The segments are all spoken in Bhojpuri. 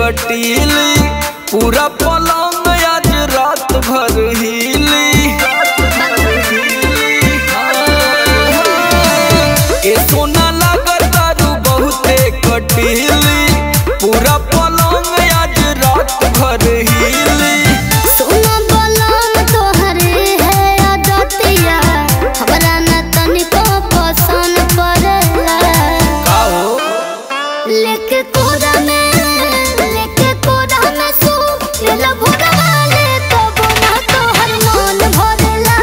कटीली पूरा पलंग आज रात भर हिली। ए सोना लागत दारू बहुते कटीली पूरा पलंग आज रात भर हिली। सोना बलम तोहरे है आदतिया हमरा न तनिको पसंद पड़ला। का हो लेके कोरा में सो तेल भुगवाले तब ना तोहर मन भरेला,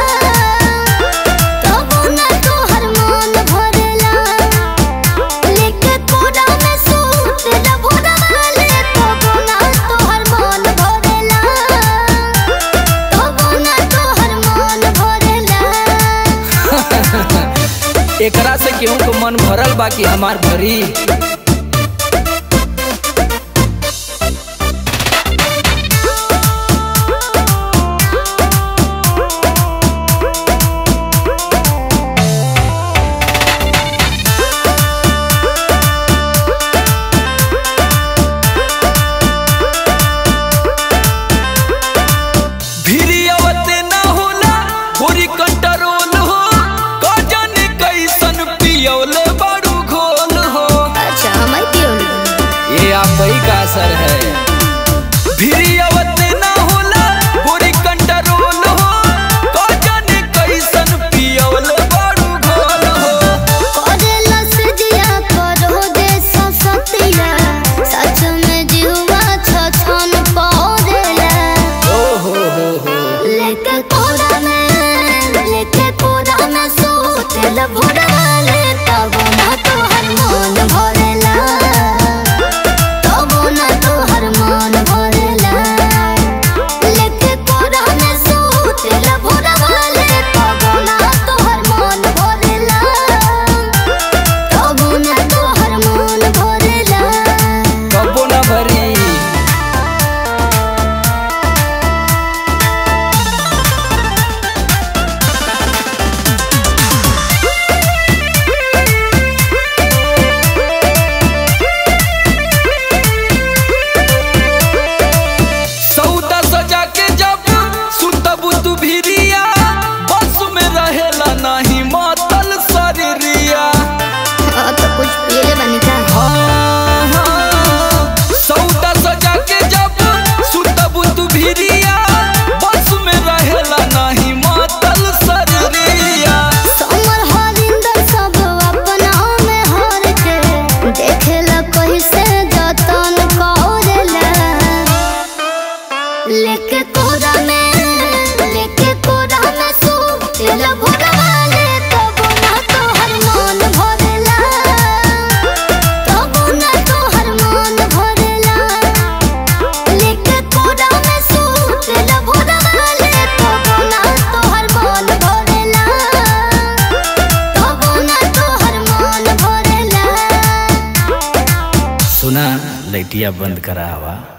तब ना तोहर मन भरेला। लेके कोरा में सो तेल भुगवाले तब ना तोहर मन भरेला, तब ना तोहर मन भरेला। एकरा से केहू को मन भरल बाकी हमार भरी। कंट्रोल हो का जाने कैसन पियोले बड़ू घोल हो। अच्छा मैं पियोले ये आप ही का असर है। भिरियवत ना होला गोरी कंट्रोल हो का जाने कैसन पियोले बड़ू घोल हो। करेला से जिया करो दे ससतिया सच में जीवा छछन पड़ेला। ओ हो लेके कोरा में सो तेल भुगवाले तब ना तोहर मन भरेला, तब ना तोहर मन भरेला। लेके कोरा में सो तेल भुगवाले तब ना तोहर मन भरेला, तब ना तोहर मन भरेला। कबो ना भरी। नहीं मातल शरीरिया तो कुछ पिए बनी का। सौदा सजा के जब सुतबू तू भिरिया बस में रहेला नहीं मातल शरीरिया। समर हरिंदर सब अपना में हर के देखेला कैसे जतन करेला। लेके कोरा में सो तेल भुगवाले तब ना तोहर मन भरेला, तब ना तोहर मन भरेला। लेके कोरा में सो तेल भुगवाले तब ना तोहर मन भरेला, तब ना तोहर मन भरेला। सुना लाइटिया बंद करा हवा।